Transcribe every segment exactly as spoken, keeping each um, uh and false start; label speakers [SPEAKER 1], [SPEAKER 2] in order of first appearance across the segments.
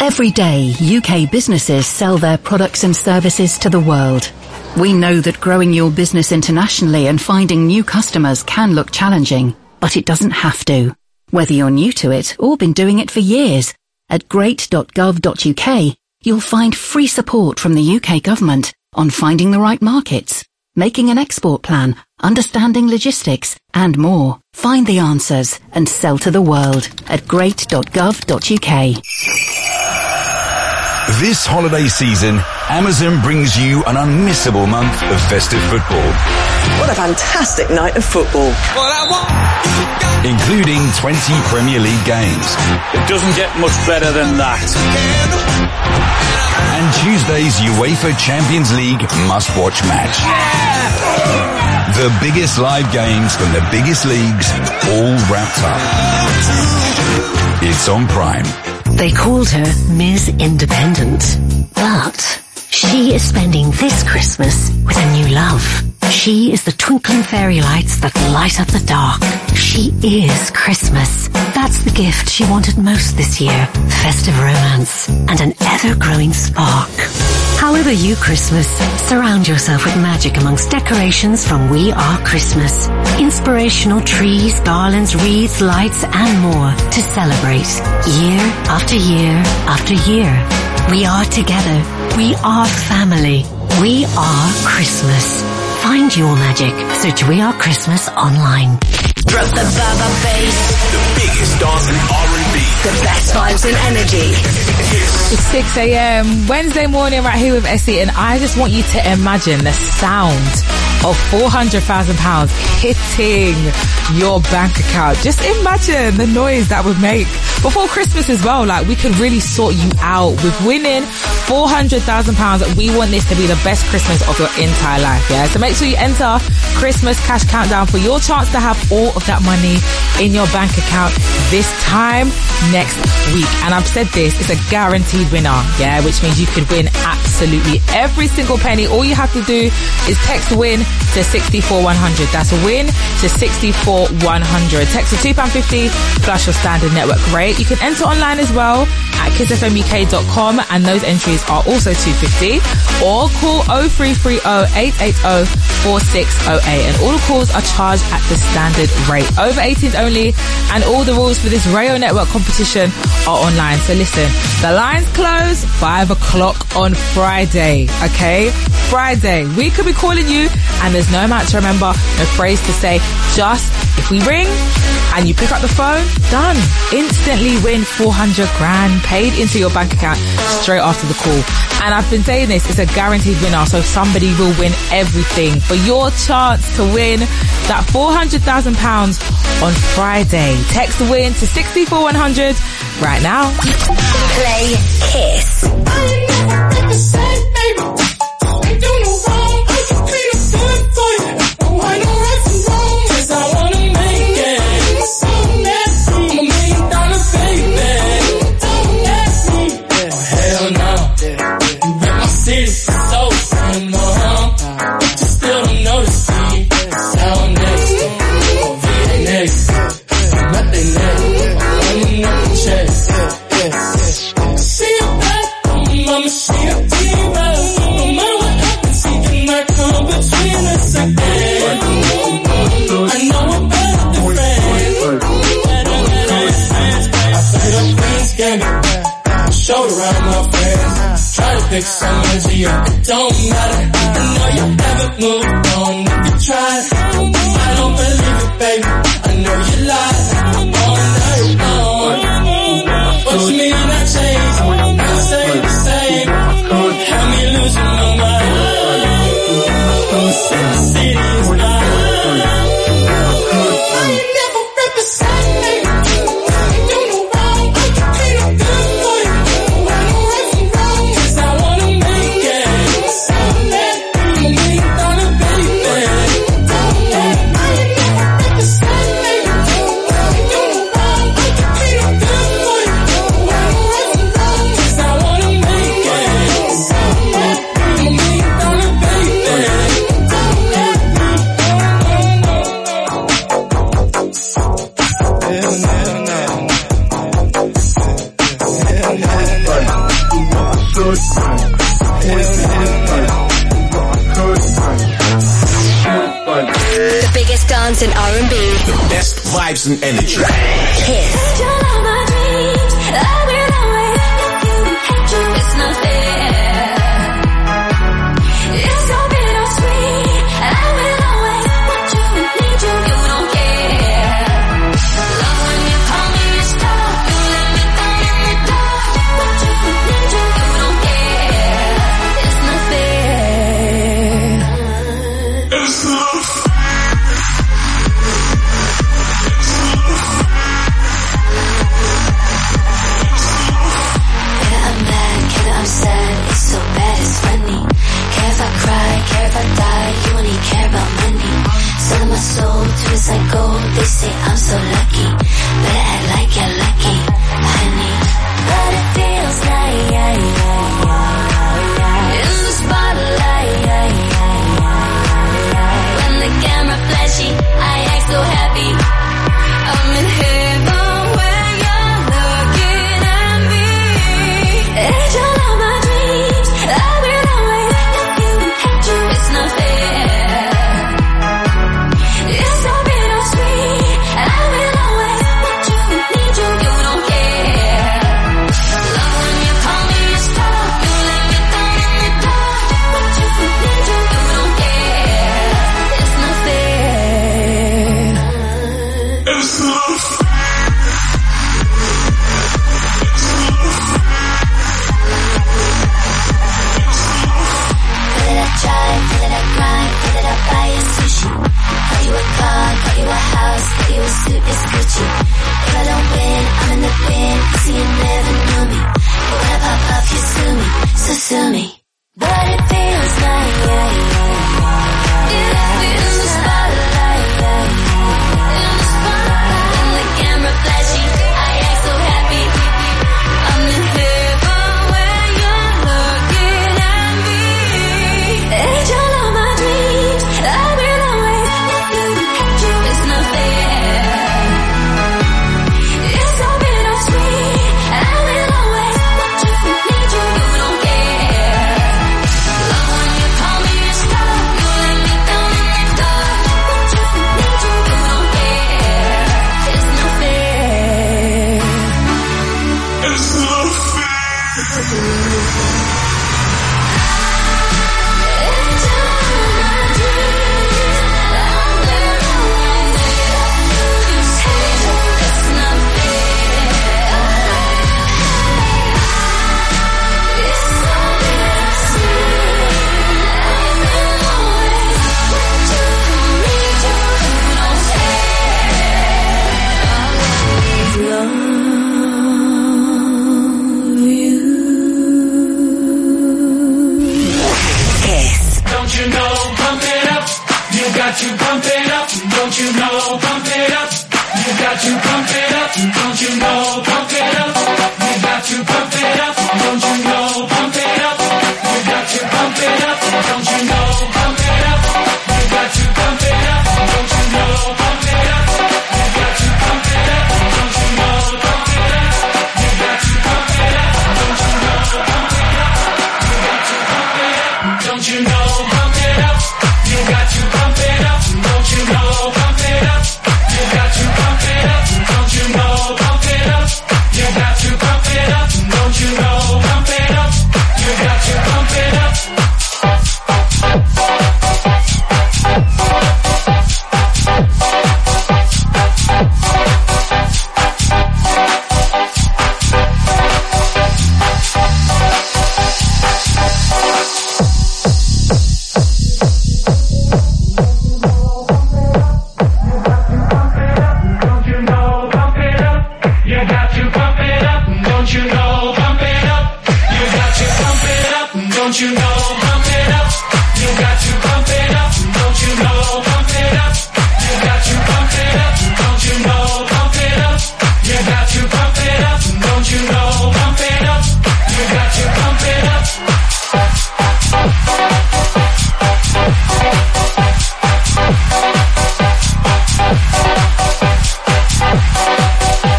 [SPEAKER 1] Every day, U K businesses sell their products and services to the world. We know that growing your business internationally and finding new customers can look challenging, but it doesn't have to. Whether you're new to it or been doing it for years, at great dot gov dot U K, you'll find free support from the U K government on finding the right markets, making an export plan, understanding logistics, and more. Find the answers and sell to the world at great dot gov dot U K.
[SPEAKER 2] This holiday season, Amazon brings you an unmissable month of festive football.
[SPEAKER 3] What a fantastic night of football.
[SPEAKER 2] Including twenty Premier League games.
[SPEAKER 4] It doesn't get much better than that.
[SPEAKER 2] And Tuesday's UEFA Champions League must-watch match. Yeah! The biggest live games from the biggest leagues, all wrapped up. It's on Prime.
[SPEAKER 5] They called her Miz Independent, but she is spending this Christmas with a new love. She is the twinkling fairy lights that light up the dark. She is Christmas. That's the gift she wanted most this year. Festive romance and an ever-growing spark. However you Christmas, surround yourself with magic amongst decorations from We Are Christmas. Inspirational trees, garlands, wreaths, lights and more to celebrate year after year after year. We are together. We are family. We are Christmas. Find your magic. Search We Are Christmas online.
[SPEAKER 6] Drop the baba bass.
[SPEAKER 7] The biggest dance in R and B.
[SPEAKER 6] The best vibes and energy.
[SPEAKER 8] It's six a.m. Wednesday morning right here with Essie, and I just want you to imagine the sound of four hundred thousand pounds hitting your bank account. Just imagine the noise that would make before Christmas as well. Like, we could really sort you out with winning four hundred thousand pounds. We want this to be the best Christmas of your entire life, yeah? So make sure you enter Christmas Cash Countdown for your chance to have all of that money in your bank account this time next week. And I've said this, it's a guaranteed winner, yeah? Which means you could win absolutely every single penny. All you have to do is text WIN to six four one hundred. That's WIN to six four one hundred. Text to two pounds fifty plus your standard network rate. You can enter online as well at kiss f m u k dot com, and those entries are also two pounds fifty, or call oh three three oh, eight eight oh, four six oh eight, and all the calls are charged at the standard rate. Over eighteens only, and all the rules for this Rayo Network competition are online. So listen, the lines close five o'clock on Friday, okay? Friday. We could be calling you, and there's no amount to remember, no phrase to say. Just, if we ring and you pick up the phone, done. Instantly win four hundred grand paid into your bank account straight after the call. And I've been saying this, it's a guaranteed winner, so somebody will win everything. For your chance to win that four hundred thousand pounds on Friday, text WIN to six four one hundred right now.
[SPEAKER 6] Play Kiss.
[SPEAKER 9] Pick some energy up, it don't matter. I know you haven't moved on if you tried. I don't believe it, baby. I know you lied all night long. What you mean I changed? I stay the same. Have me losing my mind. The city is mine. I ain't never represent me.
[SPEAKER 6] vibes and R and B.
[SPEAKER 7] The best vibes and energy.
[SPEAKER 6] Kiss. It's not fair. It's so bittersweet. I will always want you, need you, you don't care. Love when you call me a star, you let me down in the dark. Want you, need you, you don't care. It's not fair. It's not fair. I'm sad, it's so bad, it's funny. Care if I cry, care if I die, you only care about money. Selling my soul to a psycho, they say I'm so lucky. Better act like you're lucky, honey. But it feels like in the spotlight. When the camera flashy, I act so happy. I'm in heaven when you're looking at me. It's your it's Gucci. If I don't win, I'm in the bin. See, you never knew me. But when I pop up, you sue me. So sue me. But it feels like in the spotlight. In the spotlight. When the camera flashy, I act so happy. I'm in heaven when you're looking at me. Angel of my dreams, I will always love you. It's not fair.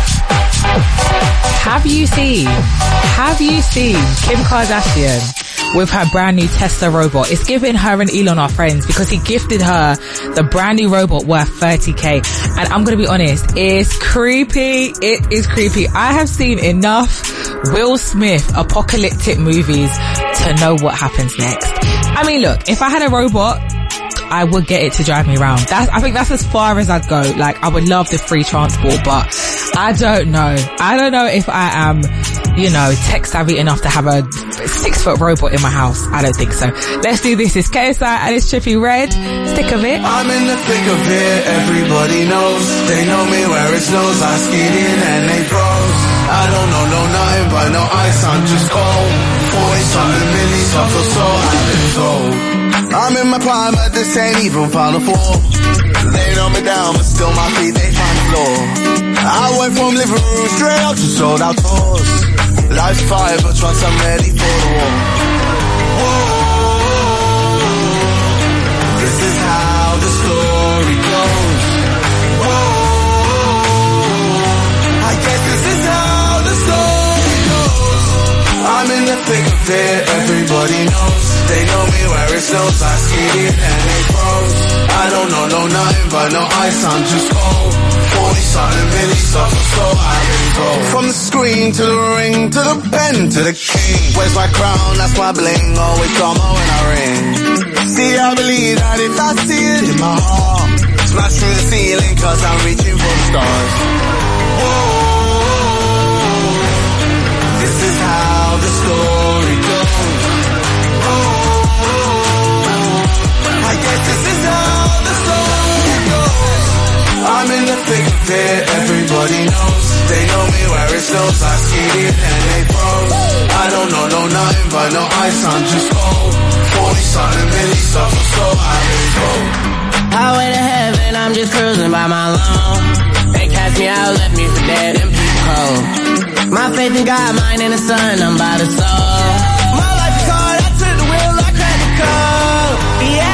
[SPEAKER 8] Have you seen, have you seen Kim Kardashian with her brand new Tesla robot. It's giving her and Elon are friends because he gifted her the brand new robot worth thirty K. And I'm going to be honest, it's creepy. It is creepy. I have seen enough Will Smith apocalyptic movies to know what happens next. I mean, look, if I had a robot, I would get it to drive me around. That's, I think that's as far as I'd go. Like, I would love the free transport, but I don't know. I don't know if I am, you know, tech savvy enough to have a six foot robot in my house. I don't think so. Let's do this. It's K S I and it's Trippie Redd. Stick of it.
[SPEAKER 10] I'm in the thick of it. Everybody knows. They know me where it snows. I skid in and they froze. I don't know, no nothing but no ice. I'm just cold. Forty something millies off or so. I've been told. I'm in my prime, but this ain't even Final Four. They know me down, but still my feet, they find the floor. I went from living room straight out to sold out tours. Life's fire, but once I'm ready for the war. Whoa, this is how the story goes. Whoa, I guess this is how the story goes. I'm in the thick of it, everybody knows. They know me where it snows, I skid in and they froze. I don't know, no nothing but no ice, I'm just cold. Forty something millies off a soul, I've been told. From the screen to the ring, to the pen, to the king. Where's my crown, that's my bling, always drama when I ring. See, I believe that if I see it in my heart, smash through the ceiling cause I'm reaching for the stars. Whoa, this is how the story goes. I guess this is how the story goes. I'm in the thick of it, everybody knows. They know me where it snows, I skid in and they froze. I don't know, no nothing but no ice, I'm just cold. Forty something millies off a soul, I've been told. Highway to heaven, I'm just cruising by my lawn. They cast me out, left me for dead and people cold. My faith in God, mine in the sun, I'm by the soul. My life is hard, I took the wheel, I cracked the code. Yeah.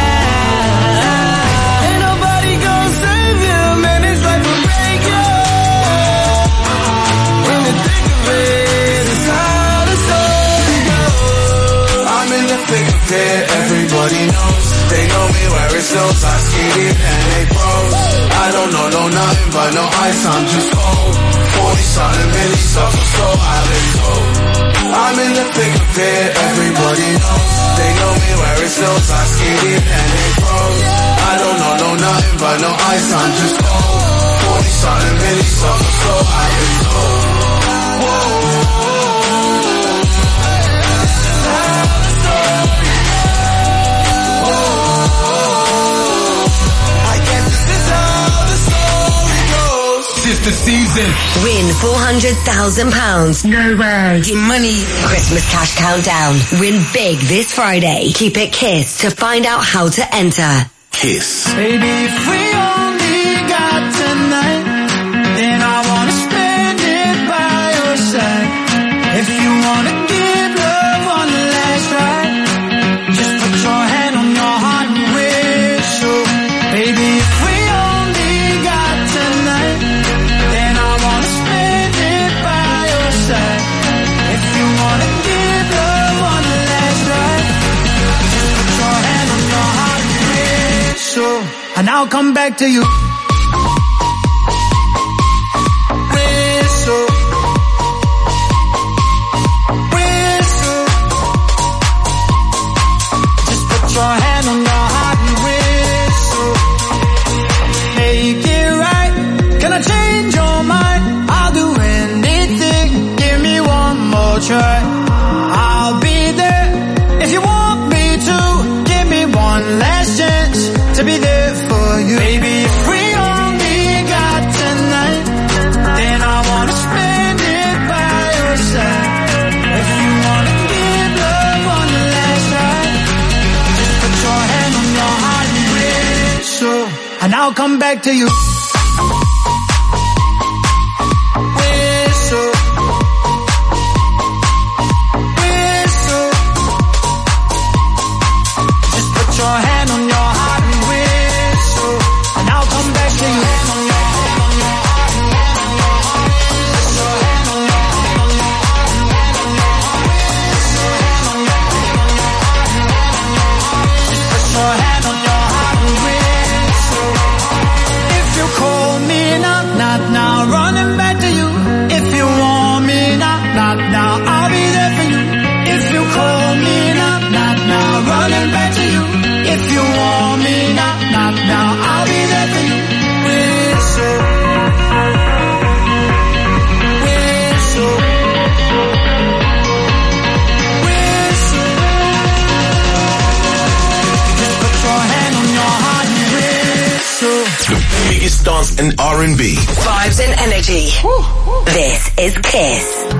[SPEAKER 10] Everybody knows. They know me where it snows. I skid in and they froze. I don't know, no nothing but no ice. I'm just cold. Forty something millies off a soul, I've been told. I'm in the thick of it. Everybody knows. They know me where it snows. I skid in and they froze. I don't know, no nothing but no ice. I'm just cold. Forty something millies off a soul, I've been told. Whoa. The season.
[SPEAKER 5] Win four hundred thousand pounds. No way. Get money. Christmas cash countdown. Win big this Friday. Keep it Kiss to find out how to enter.
[SPEAKER 10] Kiss. Baby, if we only got tonight, then I wanna spend it by your side. If you wanna give love on the last ride, just put your hand on your heart and whistle. Baby, if we only got tonight, then I wanna spend it by your side. If you wanna give love on the last ride, just put your hand on your heart and whistle, and I'll come back to you. Whistle, whistle, just put your hand on your heart and whistle. Make it right. Can I change your mind? I'll do anything. Give me one more try. I'll be there if you want me to. Give me one last chance to be there for you. Baby, if we only got tonight, then I wanna spend it by your side. If you wanna give love on the last ride, just put your hand on your heart and whistle, and I'll come back to you. Whistle, whistle, just put your hand on your heart and whistle, and I'll come back to you.
[SPEAKER 7] and R and B.
[SPEAKER 3] Vibes and energy. This is Kiss.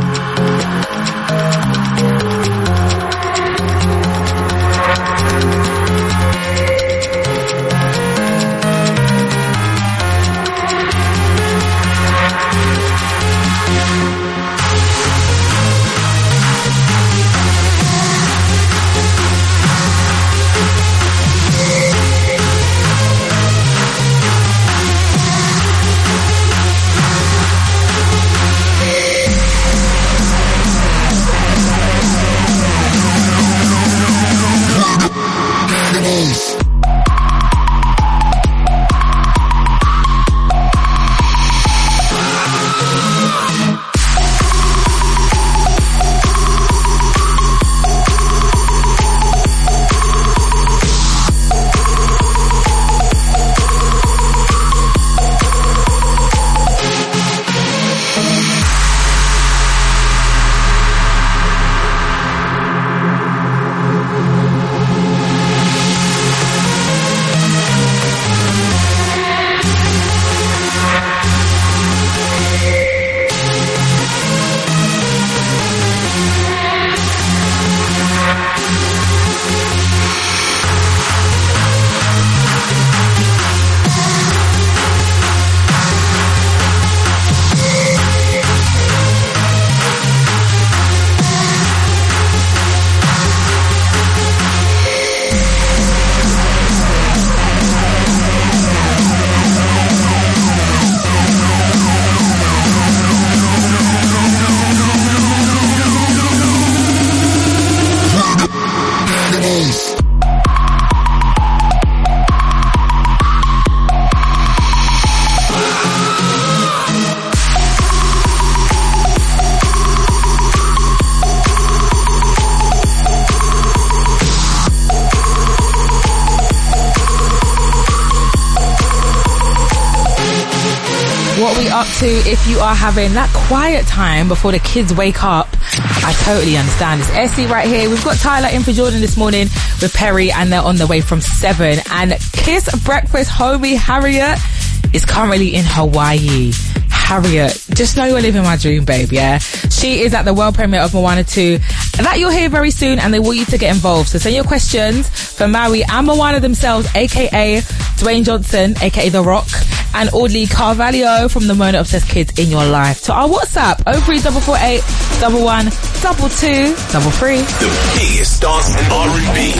[SPEAKER 8] To if you are having that quiet time before the kids wake up, I totally understand. It's Essie right here. We've got Tyler in for Jordan this morning with Perry, and they're on their way from seven. And Kiss Breakfast homie Harriet is currently in Hawaii. Harriet, just know you're living my dream, babe, yeah? She is at the world premiere of Moana two. That you'll hear very soon, and they want you to get involved. So send your questions for Maui and Moana themselves, aka Dwayne Johnson, aka The Rock, and Audley Carvalho from the Mona Obsessed Kids in your life to our WhatsApp oh three four four eight, one one, two two, double three.
[SPEAKER 7] The biggest dance and R and B.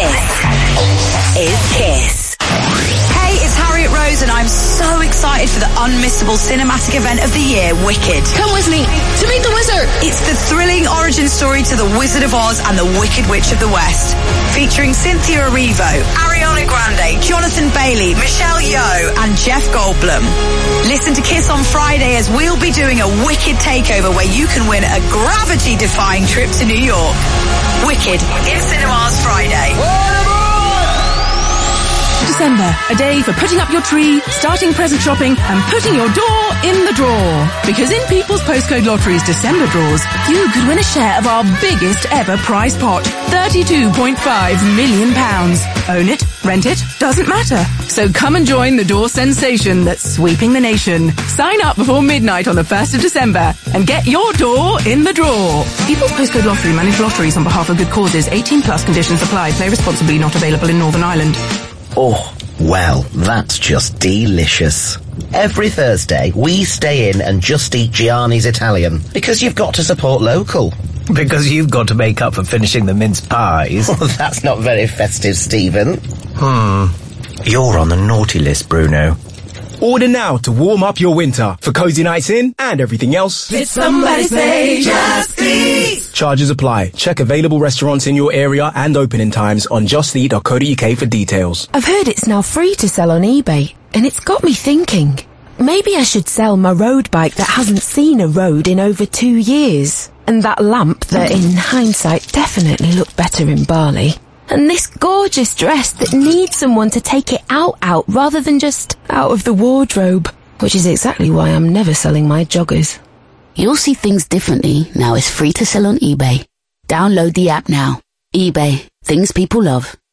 [SPEAKER 3] This is Kiss. Hey, it's Harriet Rose, and I'm so excited for the unmissable cinematic event of the year, Wicked.
[SPEAKER 11] Come with me to meet the wizard.
[SPEAKER 3] It's the thrilling origin story to the Wizard of Oz and the Wicked Witch of the West, featuring Cynthia Erivo, Ariana Grande, Jonathan Bailey, Michelle Yeoh, and Jeff Goldblum. Listen to Kiss on Friday as we'll be doing a Wicked takeover where you can win a gravity-defying trip to New York. Wicked in cinemas Friday.
[SPEAKER 12] December, a day for putting up your tree, starting present shopping, and putting your door in the drawer. Because in People's Postcode Lottery's December draws, you could win a share of our biggest ever prize pot, thirty-two point five million pounds. Own it, rent it, doesn't matter. So come and join the door sensation that's sweeping the nation. Sign up before midnight on the first of December and get your door in the drawer. People's Postcode Lottery manage lotteries on behalf of good causes. eighteen plus conditions apply. Play responsibly. Not available in Northern Ireland.
[SPEAKER 13] Oh, well, that's just delicious. Every Thursday, we stay in and just eat Gianni's Italian, because you've got to support local.
[SPEAKER 14] Because you've got to make up for finishing the mince pies.
[SPEAKER 13] Well, that's not very festive, Stephen.
[SPEAKER 14] Hmm.
[SPEAKER 13] You're on the naughty list, Bruno.
[SPEAKER 15] Order now to warm up your winter for cozy nights in and everything else.
[SPEAKER 10] Did somebody say Just Eat?
[SPEAKER 15] Charges apply. Check available restaurants in your area and opening times on just eat dot co dot U K for details.
[SPEAKER 16] I've heard it's now free to sell on eBay, and it's got me thinking. Maybe I should sell my road bike that hasn't seen a road in over two years. And that lamp that, in hindsight, definitely looked better in Bali. And this gorgeous dress that needs someone to take it out out rather than just out of the wardrobe. Which is exactly why I'm never selling my joggers.
[SPEAKER 17] You'll see things differently now it's free to sell on eBay. Download the app now. eBay. Things people love.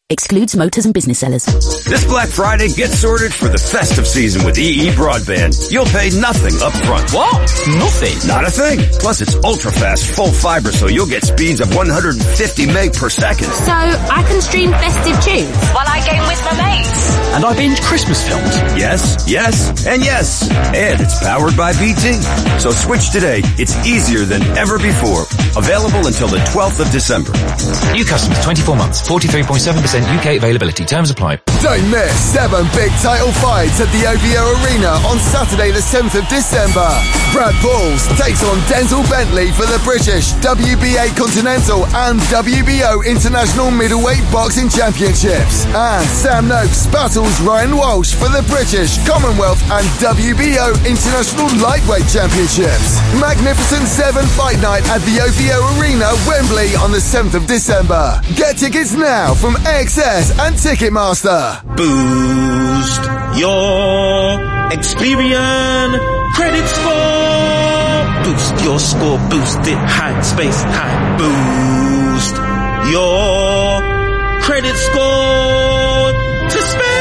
[SPEAKER 17] Excludes motors and business sellers.
[SPEAKER 18] This Black Friday, get sorted for the festive season with E E Broadband. You'll pay nothing up front.
[SPEAKER 19] What? Nothing?
[SPEAKER 18] Not a thing. Plus, it's ultra-fast, full fiber, so you'll get speeds of one hundred fifty meg per second.
[SPEAKER 11] So I can stream festive tunes while I game with my mates.
[SPEAKER 19] And I binge Christmas films.
[SPEAKER 18] Yes, yes, and yes. And it's powered by B T. So switch today. It's easier than ever before. Available until the twelfth of December.
[SPEAKER 19] New customers, twenty-four months, forty-three point seven percent U K availability. Terms apply.
[SPEAKER 20] Don't miss seven big title fights at the O V O Arena on Saturday the seventh of December. Brad Balls takes on Denzel Bentley for the British W B A Continental and W B O International Middleweight Boxing Championships. And Sam Noakes battles Ryan Walsh for the British Commonwealth and W B O International Lightweight Championships. Magnificent seven fight night at the O V O Arena, Wembley on the seventh of December. Get tickets now from A X S and Ticketmaster.
[SPEAKER 7] Boost your Experian credit score. Boost your score, boost it high, space high. Boost your credit score to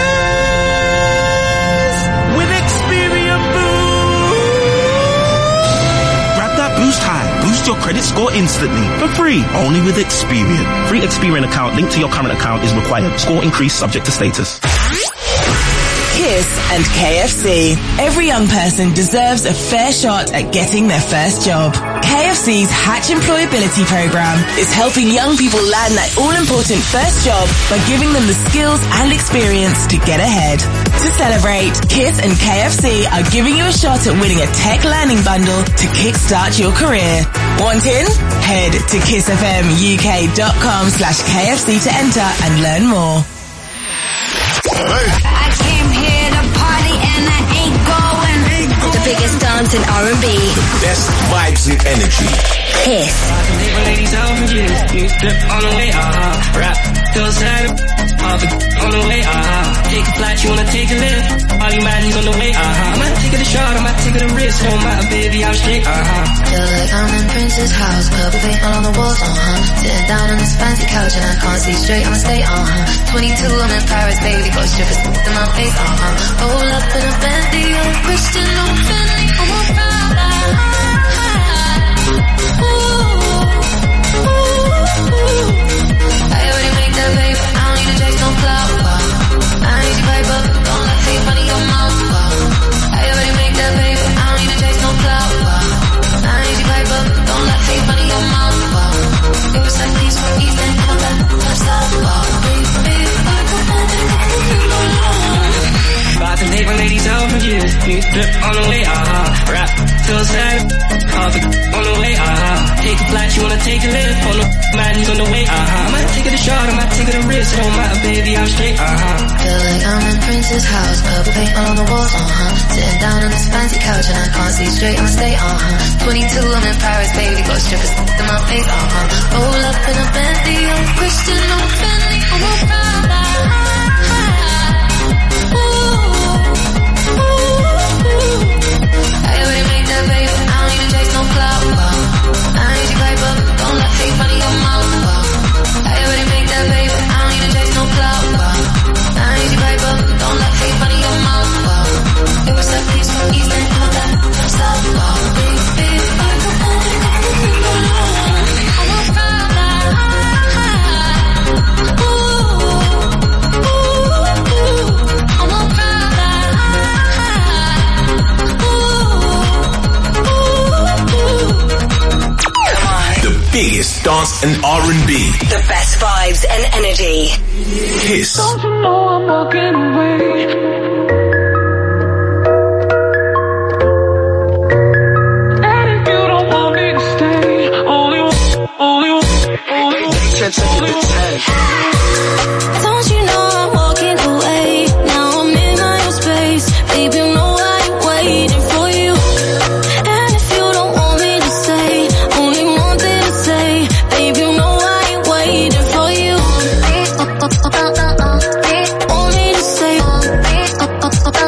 [SPEAKER 7] space with Experian Boost. Grab that boost high. Boost your credit score instantly for free, only with Experian. Free Experian account linked to your current account is required. Score increase subject to status.
[SPEAKER 21] Kiss and K F C. Every young person deserves a fair shot at getting their first job. K F C's Hatch Employability Program is helping young people land that all-important first job by giving them the skills and experience to get ahead. To celebrate, Kiss and K F C are giving you a shot at winning a tech learning bundle to kickstart your career. Want in? Head to kissfmuk.com slash KFC to enter and learn more.
[SPEAKER 6] I came here to party and I ain't going. The biggest dance in R and B.
[SPEAKER 7] The best vibes and energy.
[SPEAKER 6] Kiss.
[SPEAKER 9] Ladies out from you, you flip on the way, uh-huh. Rap, still sad, off on the way, uh-huh. Take a flight, you wanna take a lift. All you mad, he's on the way, uh-huh. I might take it a shot, I might take it a risk. Don't matter, baby, I'm straight, uh-huh.
[SPEAKER 22] Feel like I'm in Prince's house, purple paint all on the walls, uh-huh. Sitting down on this fancy couch and I can't see straight, I'ma stay, uh-huh. twenty-two, I'm in Paris, baby, got strippers in my face, uh-huh. Roll up in a Bentley, I'm Christian, I'm Bentley, I'm a Prada. Ooh, ooh, ooh. I already make that paper, I don't need to chase no clout, wow. I ain't your paper, don't let fake money in your mouth, wow. I already make that paper, I don't need to chase no clout, wow. I ain't your paper, don't let fake money in your mouth, wow. It was like these from East End, come back, I'm south, wow.
[SPEAKER 9] About to take my ladies out from you, you flip on the way, uh-huh. Rap, still sad, off on the way, uh-huh. Take a flight, you wanna take a lift. On the man, he's on the way, uh-huh. I might take it a shot, I might take it a risk. It don't matter, baby, I'm straight, uh-huh.
[SPEAKER 22] Feel like I'm in Prince's house, purple paint all on the walls, uh-huh. Sitting down on this fancy couch and I can't see straight, I'ma stay, uh-huh. twenty-two, I'm in Paris, baby, got strippers in my face, uh-huh. Roll up in a Bentley, I'm Christian, I'm Bentley, I'm a Prada. Ooh, ooh, ooh. I already made that paper, I don't need to chase no clout, wow. I ain't your paper, don't let fake money in your mouth, wow. I already made that paper, I don't need to chase no clout, wow. I ain't your paper, don't let fake money in your mouth, wow. It was like these from East End, come back, from South, wow. Big, big, I'm a Prada. Ooh, ooh, ooh. I'm a Prada.
[SPEAKER 7] The biggest dance and R and B.
[SPEAKER 3] The best vibes and energy.
[SPEAKER 7] Kiss.
[SPEAKER 9] Don't you know I'm walking away? And if you don't want me to stay, only, only, only, only,
[SPEAKER 6] Don't you know I'm walking away? Now I'm in my own space. Baby, you know I'm waiting for you. And if you don't want me to stay, only one thing to say. Baby, you know I ain't waiting for you. Want me to stay.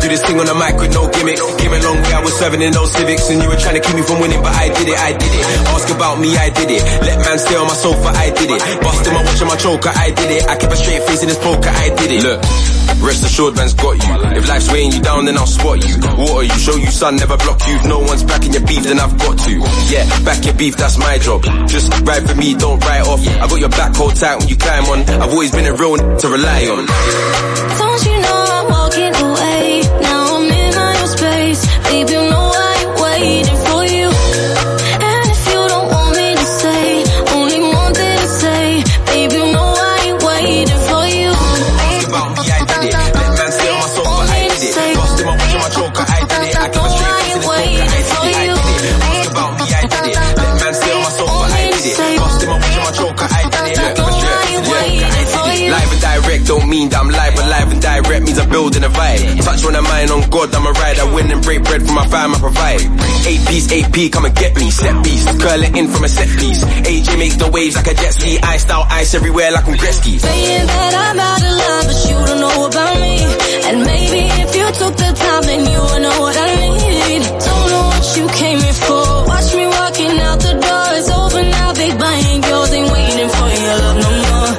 [SPEAKER 1] this thing on the mic with no gimmicks. Came a long way, I was serving in those civics, and you were trying to keep me from winning, but I did it, I did it. Ask about me, I did it. Let man stay on my sofa, I did it. Busting my watch and my choker, I did it. I kept a straight face in this poker, I did it. Look, rest assured man's got you. If life's weighing you down, then I'll spot you. Water you, show you sun, never block you. If no one's backing your beef, then I've got to. Yeah, back your beef, that's my job. Just ride for me, don't write off. I got your back hold tight when you climb on. I've always been a real n- to rely on.
[SPEAKER 6] Don't you know I'm walking away? Now I'm in my own space. Babe, you know I ain't waiting for you. And if you don't want me to stay, only one thing to say. Babe, you know I ain't waiting for you.
[SPEAKER 1] About me, I did it. Let man stay on my sofa, I did it. Busting my watch and my choker, I did it. I kept a straight face in this poker, I did it, I did it. About me, I did it. Let man stay on my sofa, I did it. Busting my watch and my choker, I did it. I kept a straight face in this poker, I did it. Live and direct don't mean that I'm live, but live and direct means I'm building a vibe. Touch on a mind on God, I'm a rider. Win and break bread for my fam, I provide. Eight piece, eight P, come and get me. Set piece, curl it in from a set piece. A J makes the waves like a jet ski. Iced out ice everywhere like I'm Gretzky.
[SPEAKER 6] Saying that I'm out of love, but you don't know about me. And maybe if you took the time, then you would know what I need. Don't know what you came here for. Watch me walking out the door. It's over now, big bang. Girls ain't waiting for your love no more.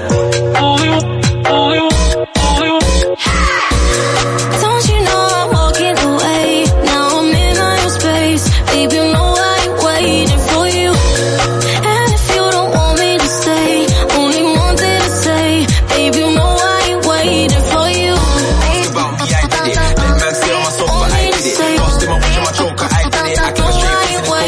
[SPEAKER 6] Don't you know I'm walking away? Now I'm in my own space. Babe, you know I ain't waiting for you. And if you don't want me to stay, only one thing to say. Babe, you know I ain't waiting for you.
[SPEAKER 1] About me, I did it. Let man stay on my sofa, I did it. Busting my watch and my choker, I did it. I kept a straight face in this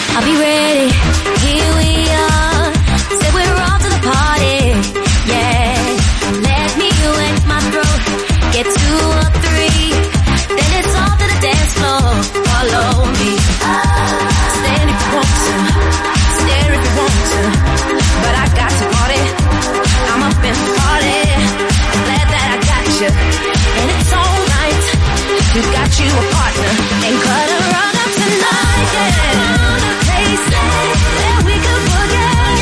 [SPEAKER 6] I'll be ready. Here we are. Say we're off to the party. Yeah. Let me wet my throat. Get two or three. Then it's off to the dance floor. Follow me. Stand if you want to. Stare if you want to. But I got to party. I'm up in the party. I'm glad that I got you. And it's alright. You got you a partner. And cut a rug up tonight. Yeah. Place that we could forget.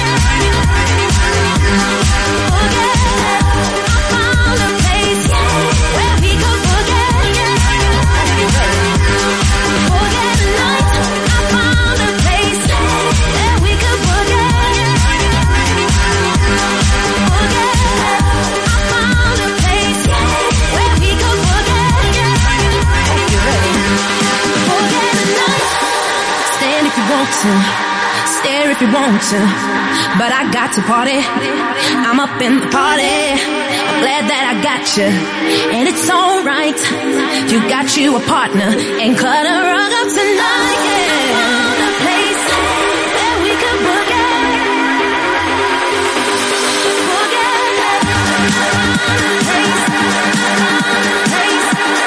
[SPEAKER 6] Forget. I found a place where we could forget. Forget the night. I found a place that we could forget. Forget. I found a place where we could forget. You ready? Forget the night. Stand if you want to, stare if you want to, but I got to party. I'm up in the party. I'm glad that I got you, and it's alright. You got you a partner, and cut a rug up tonight. Yeah. Found a place that we could forget. Forget. Found a place. Found a place.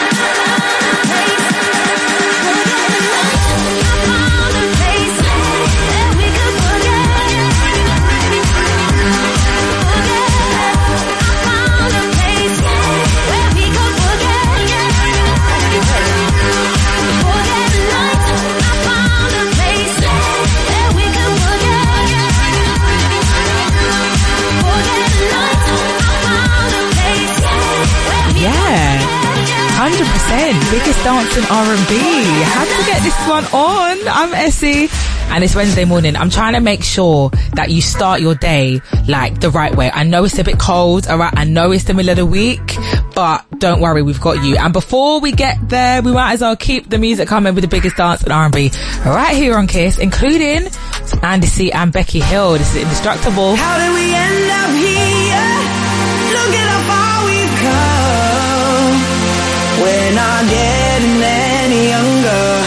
[SPEAKER 8] one hundred percent biggest dance in R and B. How to get this one on? I'm Essie. And it's Wednesday morning. I'm trying to make sure that you start your day like the right way. I know it's a bit cold, alright? I know it's the middle of the week, but don't worry, we've got you. And before we get there, we might as well keep the music coming with the biggest dance in R and B right here on Kiss, including Andy C and Becky Hill. This is Indestructible.
[SPEAKER 10] How did we end up here? Look at how far we've come. We're not getting any younger.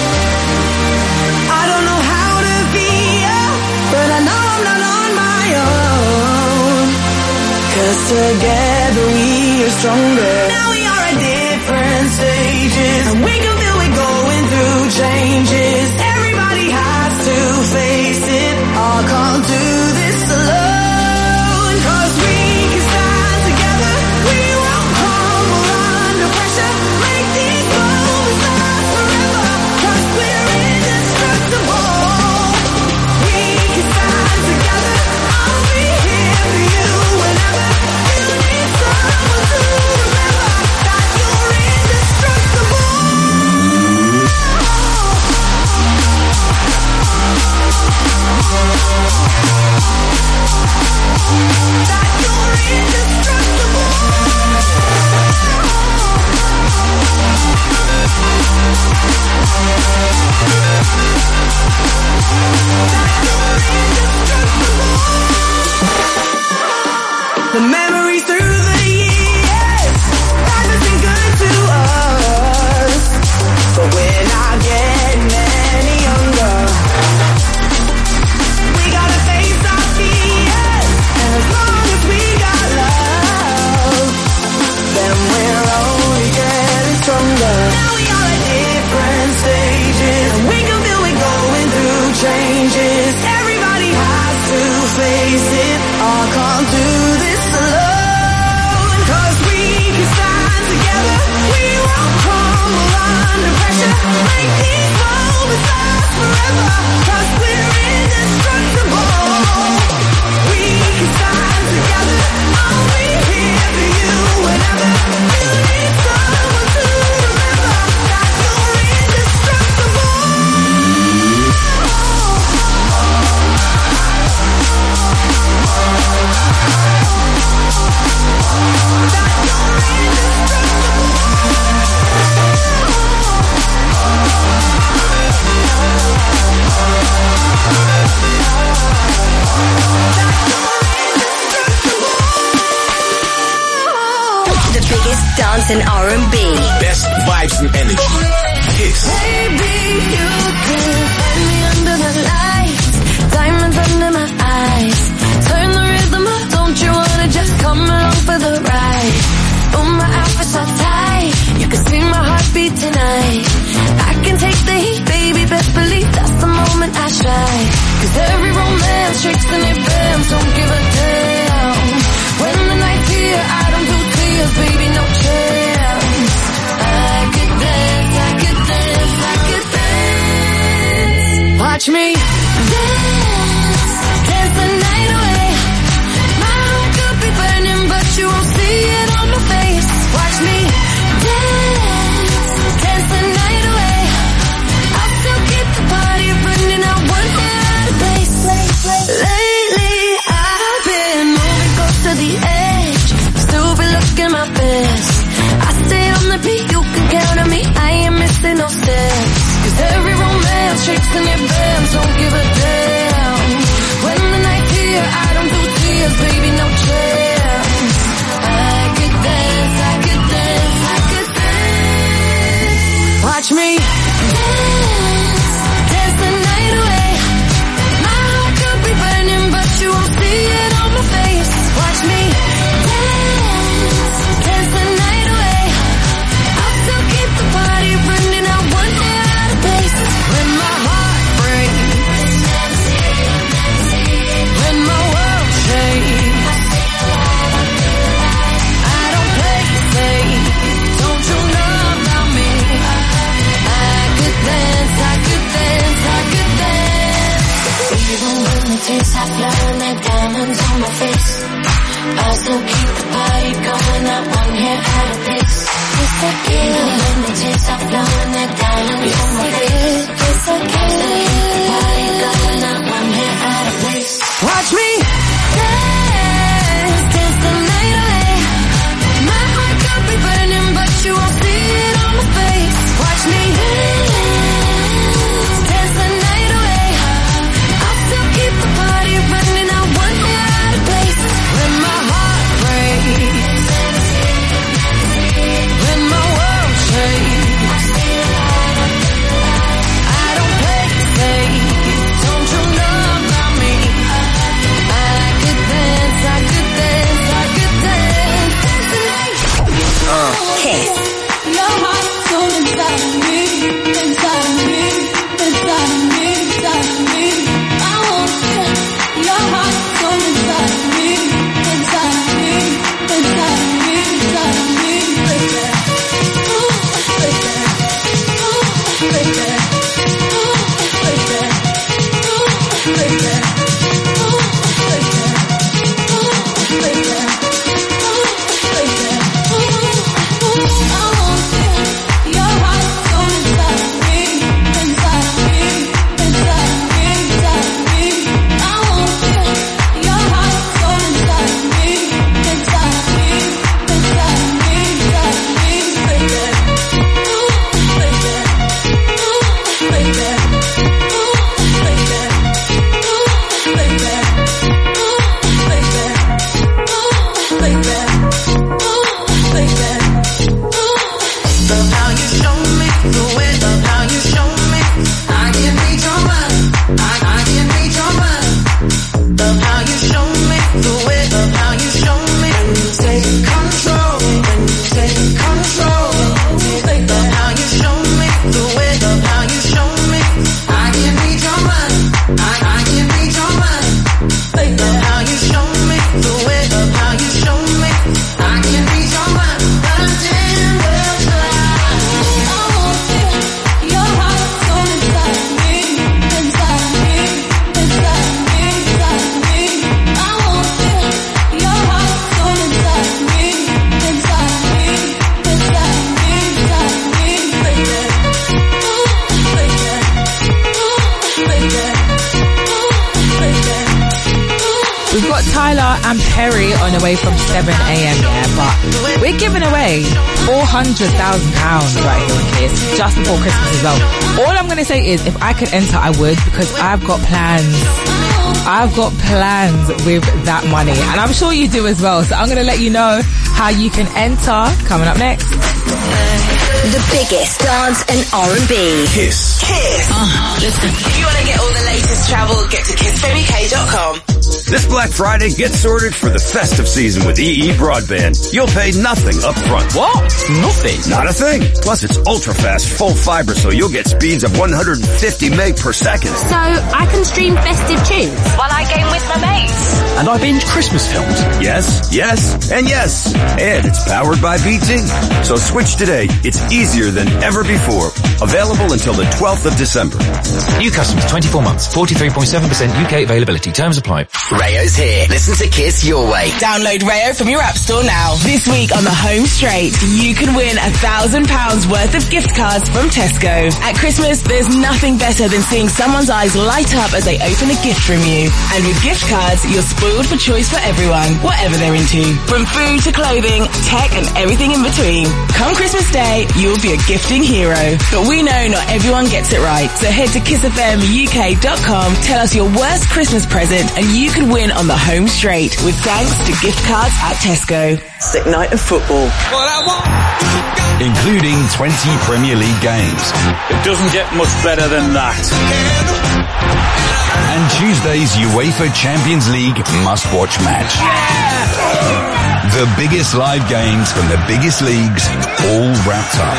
[SPEAKER 10] I don't know how to be you, but I know I'm not on my own. 'Cause together we are stronger. Now we are at different stages, and we can feel we're going through changes. Everybody has to face it. I can't do this alone. 'Cause we can stand together. We won't crumble under pressure. Make these moments last forever. 'Cause we're indestructible. We can stand together. I'll be here for you whenever you need someone to remember that you're indestructible. That you're indestructible. The memories through the years, life has been good to us, but we're not getting any younger. We gotta face our fears, and as long as we got love, then we're only getting stronger. Now we are at different stages, and we can feel we're going through changes. Everybody has to face it. I can't do this alone. 'Cause we can stand together. We won't crumble under pressure. Make these moments last forever. 'Cause we're indestructible. We can stand together. I'll be here for you whenever you need someone to remember that you're indestructible.
[SPEAKER 3] The biggest dance in R and B.
[SPEAKER 2] Best vibes and energy. Kiss.
[SPEAKER 10] Baby, you can find me under the
[SPEAKER 22] Cause every romance shakes and it bends, don't give a damn. When the night's here, I don't do tears, baby, no chance. I could dance, I could dance, I could dance. Watch me dance, dance the night away. My heart could be burning, but you won't see it on my face. Watch me dance, dance the night away. I'll still keep the party running out one hair out of place. Lately, I've been moving close to the edge, still be looking my best. I stay on the beat, you can count on me, I ain't missing no steps. Cause every romance shakes and it bends, don't give a damn. When the night's here, I don't do tears, baby, no chance. I could dance, I could dance, I could dance. Watch me dance, dance the night away. My heart could be burning, but you won't see it on my face. Watch me dance, dance the night away. I'll still keep the party running out one hair out of place. When my heart breaks, when my world shakes, I don't play safe, don't you know about me? I could dance, I could dance, I could dance. Even when the tears are flowing, like diamonds on my face, I still keep the party going, not one hair out of place. It's okay. Even when the tears are flowing, like diamonds on my face, it's okay. I still keep the party going, not one hair out of place. Watch me dance, dance the night away. My heart could be burning, but you won't see it on my face. Watch me dance, dance the night away. I'll still keep the party running out one hair out of place. When my heart breaks, when my world shakes, I don't play safe, don't you know about me? I could dance, I could dance, I could dance.
[SPEAKER 3] Uh. Kiss.
[SPEAKER 22] Your heart soul inside of me, inside of me, inside of me, inside of me. I want you. Your heart soul inside of me, inside of me, inside of me, inside of me, baby. Ooh, baby. Ooh, baby. Ooh, baby. Ooh, baby. Ooh, baby. Ooh, baby. Ooh, baby. Ooh, ooh, I want you. Your heart soul inside of me, inside of me, inside of me, inside of me. I want you. Your heart soul inside of me, inside of me, inside of me, inside of me, baby. Ooh, baby. Ooh, baby. Ooh, baby. Ooh, baby. Ooh, baby. Ooh, baby. Ooh, baby. Love how you show me the way, love how you show me. I can read your mind, I, I can read your mind. Love how you show me the way, love how you show me. When you take control, when you take control. Love how you show me the way, love how you show me. I can read your mind, I, I can read your mind. Love how you show me the way, love how you show me. I can read your mind, but I damn well try. I want you. Your heart soul inside of me, inside of me, inside of me, inside of me. I want you. Your heart soul inside of me, inside of me, inside of me, inside of me, baby. Ooh, baby. Ooh, baby. Ooh, baby.
[SPEAKER 8] We've got Tyler and Perry on the way from seven a.m. yeah, but we're giving away four hundred thousand pounds right here on Kiss just before Christmas as well. All I'm going to say is if I could enter, I would, because I've got plans. I've got plans with that money, and I'm sure you do as well. So I'm going to let you know how you can enter coming up next.
[SPEAKER 3] The biggest dance and R and B.
[SPEAKER 7] Kiss.
[SPEAKER 3] Kiss.
[SPEAKER 21] Uh, listen.
[SPEAKER 3] If you want to get all the latest travel, get to kiss baby k dot com.
[SPEAKER 18] This Black Friday, get sorted for the festive season with E E Broadband. You'll pay nothing up front.
[SPEAKER 14] What? Nothing?
[SPEAKER 18] Not a thing. Plus, it's ultra-fast, full fiber, so you'll get speeds of one hundred fifty meg per second.
[SPEAKER 11] So I can stream festive tunes while I game with my mates.
[SPEAKER 14] And I binge Christmas films.
[SPEAKER 18] Yes, yes, and yes. And it's powered by B T. So switch today. It's easier than ever before. Available until the twelfth of December.
[SPEAKER 19] New customers, twenty-four months, forty-three point seven percent U K availability. Terms apply.
[SPEAKER 13] Rayo's here. Listen to Kiss your way.
[SPEAKER 21] Download Rayo from your app store now. This week on the Home Straight, you can win a thousand pounds worth of gift cards from Tesco. At Christmas, there's nothing better than seeing someone's eyes light up as they open a gift from you. And with gift cards, you're spoiled for choice for everyone, whatever they're into. From food to clothing, tech and everything in between. Come Christmas Day, you'll be a gifting hero. But we know not everyone gets it right. So head to kiss f m u k dot com, tell us your worst Christmas present, and you can win on the Home Straight with thanks to gift cards at Tesco.
[SPEAKER 2] Sick night of football.
[SPEAKER 18] Including twenty Premier League games.
[SPEAKER 2] It doesn't get much better than that.
[SPEAKER 18] And Tuesday's UEFA Champions League must-watch match. The biggest live games from the biggest leagues, all wrapped up.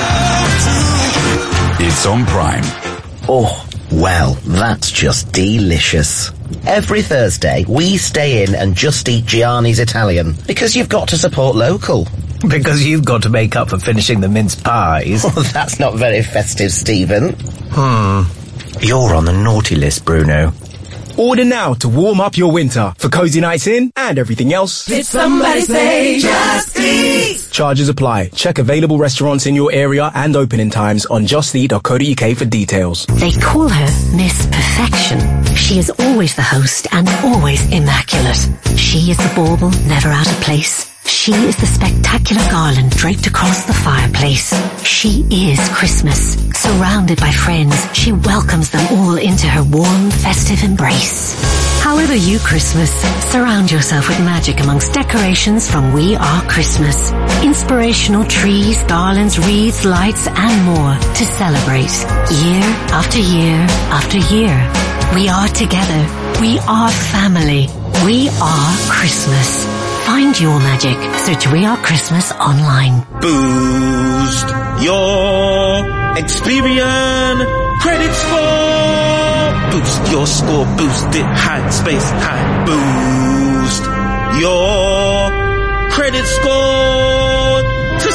[SPEAKER 18] It's on Prime.
[SPEAKER 13] Oh, well, that's just delicious. Every Thursday, we stay in and just eat Gianni's Italian, because you've got to support local.
[SPEAKER 14] Because you've got to make up for finishing the mince pies.
[SPEAKER 13] Oh, that's not very festive, Stephen.
[SPEAKER 14] Hmm. You're on the naughty list, Bruno.
[SPEAKER 15] Order now to warm up your winter for cozy nights in and everything else.
[SPEAKER 21] Did somebody say Just Eat?
[SPEAKER 15] Charges apply. Check available restaurants in your area and opening times on just eat dot co dot u k for details.
[SPEAKER 5] They call her Miss Perfection. She is always the host and always immaculate. She is the bauble, never out of place. She is the spectacular garland draped across the fireplace. She is Christmas. Surrounded by friends, she welcomes them all into her warm, festive embrace. However you Christmas, surround yourself with magic amongst decorations from We Are Christmas. Inspirational trees, garlands, wreaths, lights, and more to celebrate year after year after year. We are together. We are family. We are Christmas. Find your magic. Search We Are Christmas online.
[SPEAKER 7] Boost your Experian credit score. Boost your score. Boost it high. Space high. Boost your credit score to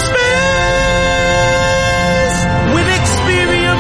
[SPEAKER 7] space with Experian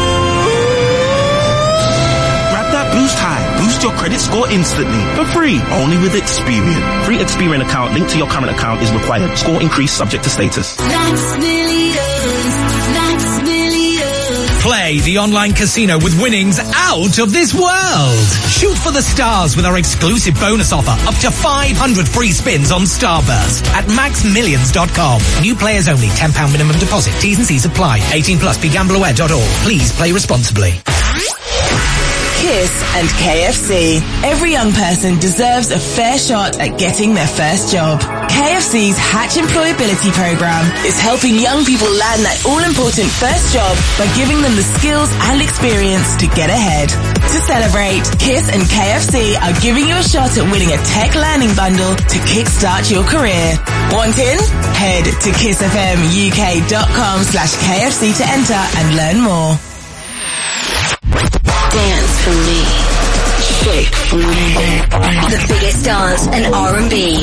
[SPEAKER 7] Boost. Grab that Boost high. Boost your credit score instantly for free, only with Experian. Free Experian account linked to your current account is required. Score increase subject to status.
[SPEAKER 6] That's millions. That's millions.
[SPEAKER 4] Play the online casino with winnings out of this world. Shoot for the stars with our exclusive bonus offer. Up to five hundred free spins on Starburst at max millions dot com. New players only. ten pounds minimum deposit. T's and C's apply. eighteen plus. Be gamble aware dot org. Please play responsibly.
[SPEAKER 21] Kiss and K F C. Every young person deserves a fair shot at getting their first job. K F C's Hatch Employability Program is helping young people land that all-important first job by giving them the skills and experience to get ahead. To celebrate, Kiss and K F C are giving you a shot at winning a tech learning bundle to kickstart your career. Want in? Head to kissfmuk.com slash KFC to enter and learn more.
[SPEAKER 11] Dance for me. Shake for me. The biggest dance and R and B.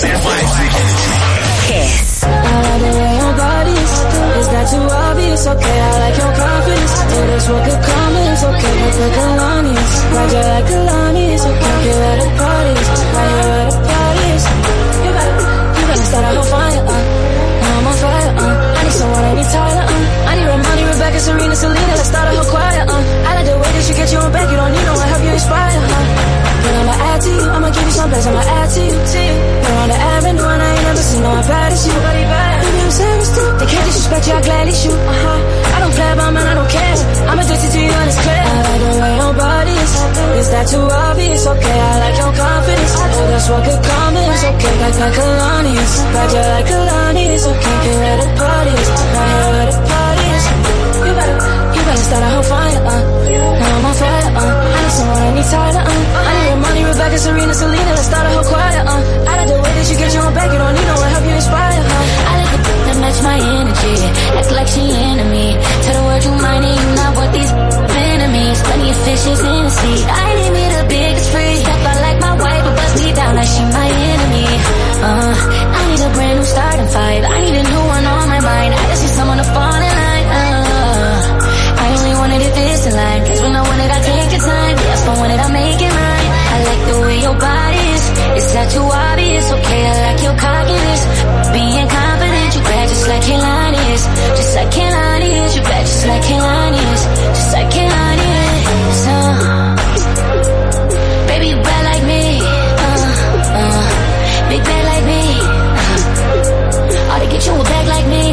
[SPEAKER 11] Kiss.
[SPEAKER 6] I like the way your body is. Is that too obvious? Okay, I like your confidence. Oh, that's what could come is. Okay, but the Kalani is. Ride you like Kalani is. Okay, get where the party is. Right here where the party is. You better, you better start a whole fire, uh. Now I'm on fire, uh. I need someone, I need Tyler, uh. I need Ramani, Rebecca, Serena, Selena. Let's start a whole choir, uh. I like the way that you get you on back. You don't need no one, help you inspire, huh? But I'ma add to you, I'ma give you some place, I'ma add to you, to you. You're on the avenue and I ain't never seen no one bad as you. Baby, I'm serious too. They can't disrespect you, I gladly shoot, uh-huh. I don't play about man, I don't care. I'm addicted to you and it's clear. I like the way your body is. Is that too obvious? Okay, I like your confidence. Oh, that's what could come is. Okay, like like Kalani is. Ride you like Kalani is. Okay, get where the party is. Right here where the party is. You better, you better start a whole fire, uh. Now I'm on fire, uh. I need someone, I need Tyler, uh. I need Ramani, Rebecca.
[SPEAKER 12] Rebecca, Serena, Selena, let's start a whole choir, uh. I like the way that you get your own back, you don't need no one help you inspire, huh? I like the bitch that match my energy, act like she into me. Tell the world you mine and you not what these enemies. Plenty of fishes in the sea, I need me the biggest free. Step out like my wife, but bust me down like she my enemy. Uh, I need a brand new starting five, I need a new one on my mind. I just need someone to fall in line, uh. I only wanted it this in line, cause when I want it I take your time. Yes, I want it I make it right. I like the way your body is, it's not too obvious, okay, I like your cockiness. Being confident, you bad just like Kehlani is. Just like Kehlani is, you bad just like Kehlani is. Just like Kehlani is, uh. Baby, you bad like me, uh, uh. Big bad like me, uh. Ought to get you a bag like me.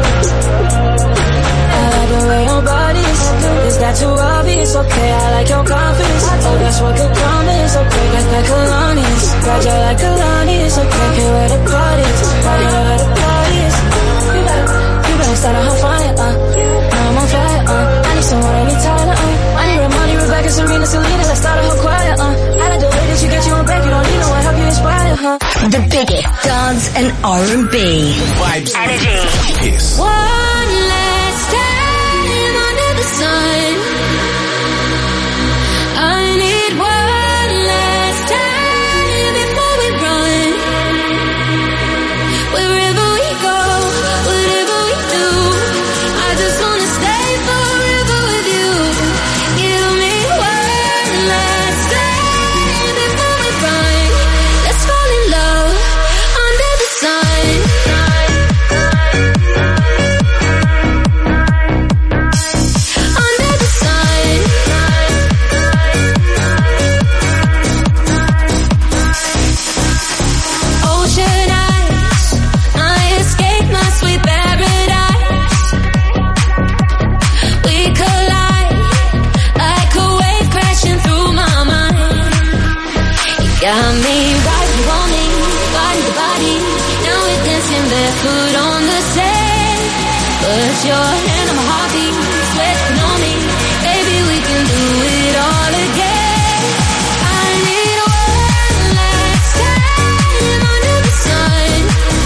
[SPEAKER 12] I like the way your body is, it's not too obvious, okay, I like your confidence. Oh, that's what good promise, okay, that's like Kehlani is. Got you like Kehlani is, okay, here where the party is. Party where the party is. You better, you better start a whole fire, uh. Now I'm on fire, uh. I need someone, I need Tyler, uh. I need Ramoni, Rebecca, Serena, Selena, let's start a whole choir, uh. I like the way that you get your own back, you don't need no one help you inspire, huh?
[SPEAKER 11] The biggest dance and R and B.
[SPEAKER 1] Vibes.
[SPEAKER 11] Energy.
[SPEAKER 1] Kiss.
[SPEAKER 6] One last time under the sun. I need one last time before we run. Wherever we go, whatever we do, I just wanna stay forever with you. Give me one last time before we run. Let's fall in love under the sun. Under the sun. Ocean eyes, I escape my sweet paradise. We collide like a wave crashing through my mind. You got me right, you want me, body to body. Now we're dancing barefoot on the sand. Put your hand on my heartbeat, sweating on me. Baby, we can do it all again. I need one last time under the sun.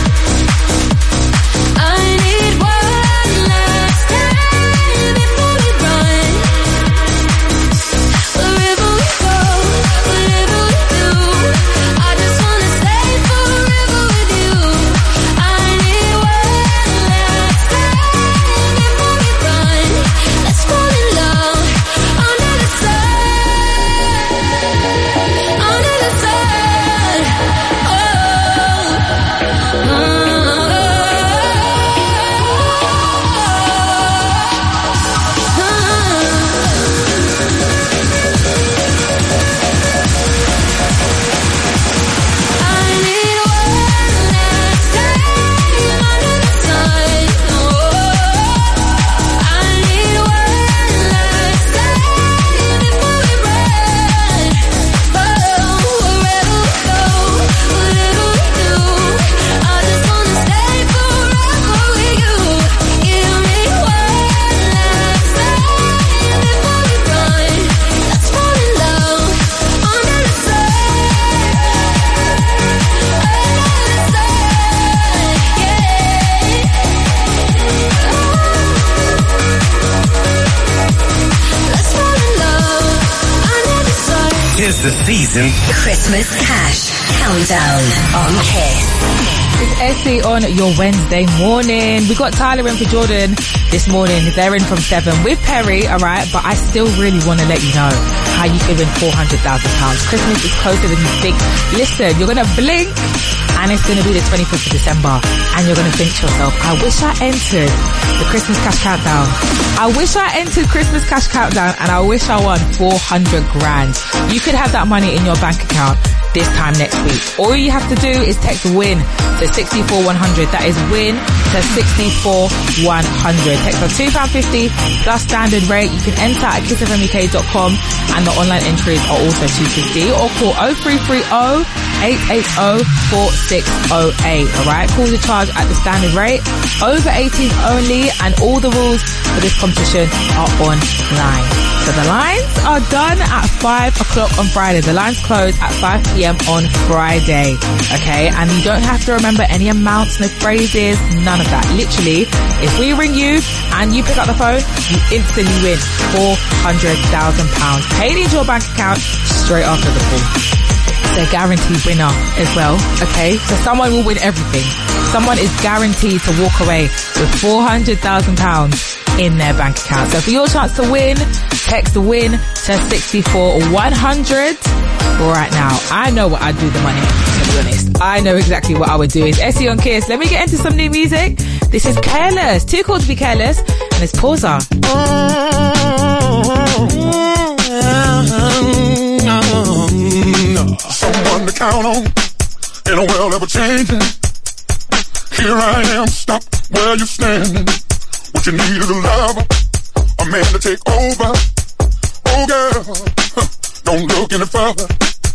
[SPEAKER 6] I need one last time before we run. Wherever we go, whatever we do, I just wanna stay forever with you. I need one last time before we run. Let's fall in love under the sun. Under the sun. Oh.
[SPEAKER 1] Tis the season.
[SPEAKER 11] Christmas Cash Countdown on Kiss.
[SPEAKER 8] It's Essie on your Wednesday morning. We got Tyler in for Jordan this morning. They're in from seven with Perry, alright? But I still really want to let you know how you can win four hundred thousand pounds. Christmas is closer than you think. Listen, you're going to blink and it's going to be the twenty-fifth of December and you're going to think to yourself, I wish I entered the Christmas Cash Countdown. I wish I entered Christmas Cash Countdown and I wish I won four hundred grand. You could have that money in your bank account this time next week. All you have to do is text WIN to six four one hundred. That is WIN to six four one hundred. Text on two pounds fifty plus standard rate. You can enter at kiss f m u k dot com and the online entries are also two pounds fifty or call oh three three oh, eight eight zero, four six zero eight. Alright, calls are charged at the standard rate. Over eighteen only, and all the rules for this competition are online. So the lines are done at five o'clock on Friday. The lines close at five p.m. on Friday. Okay, and you don't have to remember any amounts, no phrases, none of that. Literally, if we ring you and you pick up the phone, you instantly win four hundred thousand pounds paid into your bank account straight after the call. It's a guaranteed winner as well, okay? So someone will win everything. Someone is guaranteed to walk away with four hundred thousand pounds in their bank account. So for your chance to win, text WIN to sixty-four one hundred right now. I know what I'd do with the money, to be honest. I know exactly what I would do. It's Essie on Kiss. Let me get into some new music. This is Careless. Too Cool to Be Careless. And it's Pausa.
[SPEAKER 16] Someone to count on in a world ever changing. Here I am, stop where you're standing. What you need is a lover, a man to take over. Oh girl, huh, don't look any further.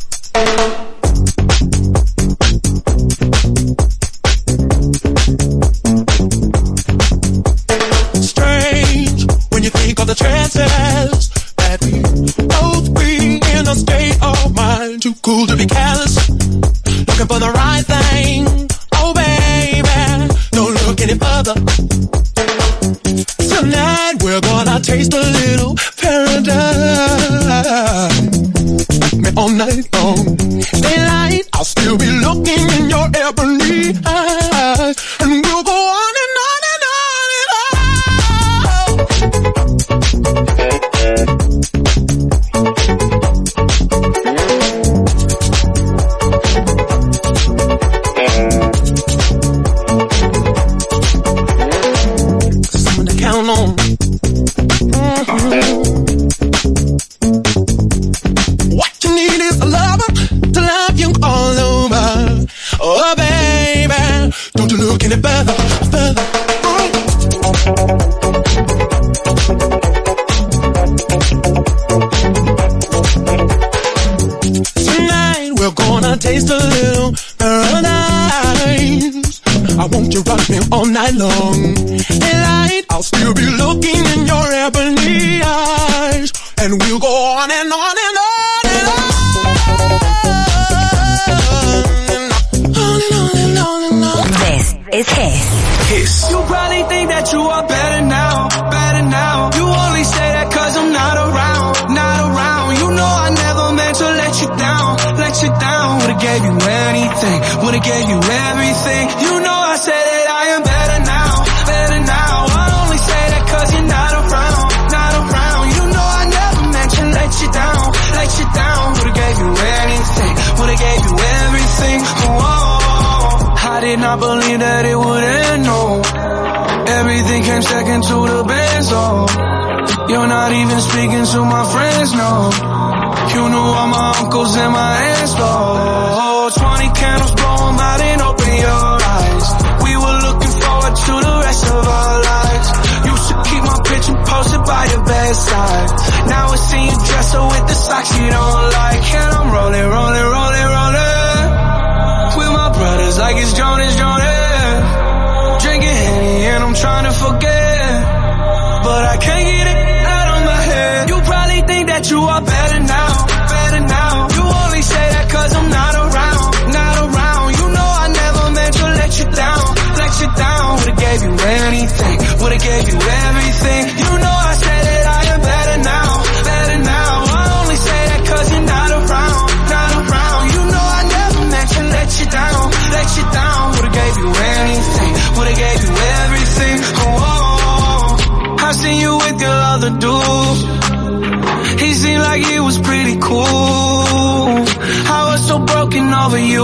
[SPEAKER 16] Strange when you think of the chances that we both be in a state of mind. Too cool to be careless, looking for the right thing. Oh baby, don't look any further. Tonight we're gonna taste a little paradise. Me all night long, daylight, I'll still be looking in your ebony eyes, and we'll go on and on and on and on. Someone to count on. Mm-hmm. What you need is a lover to love you all over. Oh baby, don't you look any further, further. Oh. Tonight we're gonna taste a little paradise. I want you rock me all night long. Daylight, I'll still be looking in your ebony eyes, and we'll go on and on and on and on.
[SPEAKER 11] This is Kiss.
[SPEAKER 1] Kiss. You probably think that you are better now, better now. You only say that cause I'm not around, not around. You know I never meant to let you down, let you down. Would've gave you anything, would've gave you everything. You know I said that I am better now, better now. I only say that cause you're not around, not around. You know I never meant to let you down, let you down. Would've gave you anything, would've gave you everything. Whoa. I did not believe that it would end, no. Everything came second to the best, oh. You're not even speaking to my friends, no. You knew all my uncles and my aunts, oh. Twenty candles, blow 'em out and open your eyes. We were looking forward to the rest of our lives. Used to keep my picture posted by your bedside. Now I see you dress her with the socks you don't like. And I'm rolling, rolling, rolling, rolling with my brothers like it's Jonas, Jonas. Drinking Henny and I'm trying to forget, but I can't get it out of my head. You probably think that you are better now, better now. You only say that cause I'm not around, not around. You know I never meant to let you down, let you down. Would've gave you anything, would've gave you everything. You know I said that I am better now, better now. I only say that cause you're not around, not around. You know I never meant to let you down, let you down. Would've gave you anything, would've gave you everything. Oh, I seen you with your other dude. He seemed like he was pretty cool. I was so broken over you.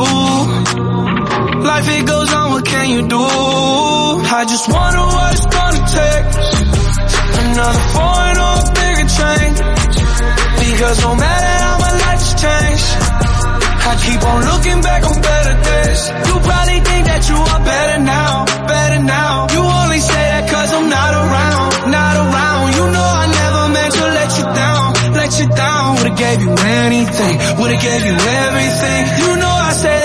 [SPEAKER 1] Life it goes on, what can you do? I just wonder what it's gonna take. Another foreign or a bigger change. Because no matter how my life's changed, I keep on looking back on better days. You probably think that you are better now, better now. You only say that cause I'm not around, not around. You know I never meant to let you down, let you down. Would've gave you anything, would've gave you everything. You know I said